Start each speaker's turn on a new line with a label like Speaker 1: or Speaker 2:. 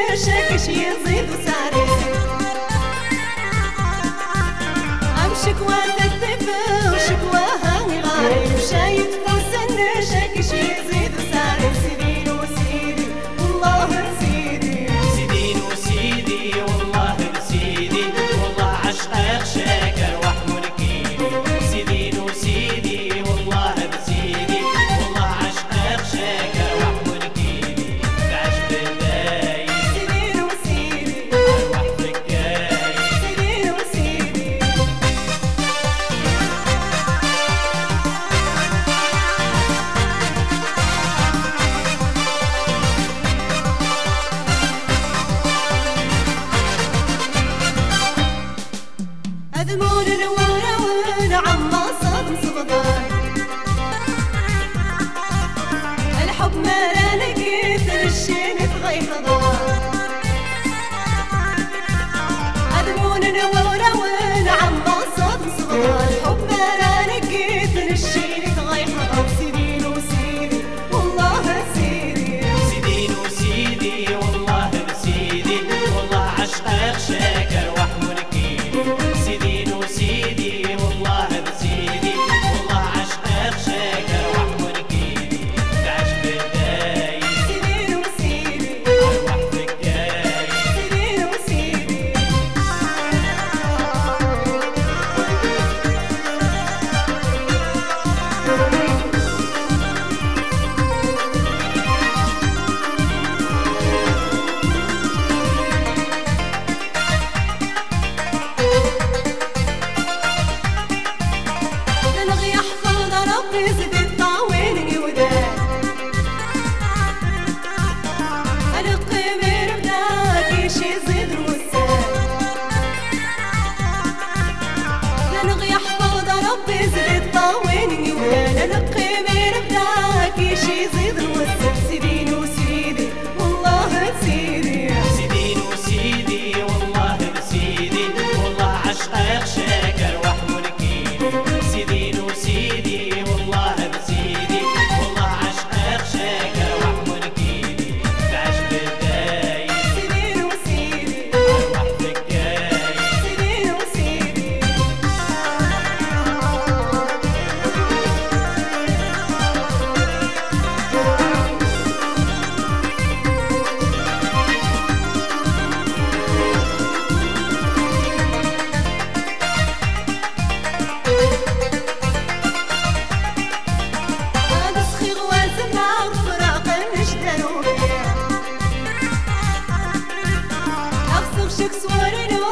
Speaker 1: شاكش يزيد وساري شكوى الطفل شكواها غاري وشايف فرسن شاكش يزيد وساري سيدين وسيدي والله سيدي
Speaker 2: سيدين وسيدي والله سيدي والله عشقك شاكر وحمل كيدي سيدين وسيدي والله سيدي والله عشقك شاكر وحمل كيدي تعش بالداي
Speaker 1: سيدين وسيدي
Speaker 2: أروح فكاي
Speaker 1: سيدين وسيدي أذمون الورون عما صد صبدان الحب ما لا لقيت الشين تغي حضان أذمون الورون عما صد صبدان الحب ما لا لقيت الشين تغي حضان سيدين وسيدي والله سيدي
Speaker 2: سيدين وسيدي والله سيدي والله عشقك شاكر وحمل كيدي سيدين وسيدي والله سيدي والله عشقك شاكر وحمل كيدي تعش بالداي
Speaker 1: سيدين وسيدي
Speaker 2: أروح فكاي
Speaker 1: سيدين وسيدي نلغي يحفظ ربي زد الطاوين وداك القي من بداك شي زيد الوساك نلغي يحفظ ربي زد الطاوين وداك القي من بداك شي زيد الوساك سيدين وسيدي والله سيدي
Speaker 2: سيدين وسيدي والله سيدي والله عشقك شاكر وحمل كيدي سيدين وسيدي والله سيدي والله عشقك شاكر وحمل كيدي تعش بالداي
Speaker 1: سيدين وسيدي
Speaker 2: أروح فكاي
Speaker 1: سيدين وسيدي هذا صخيغ وزمع وفراق نجدلو أغسغ شك صورنا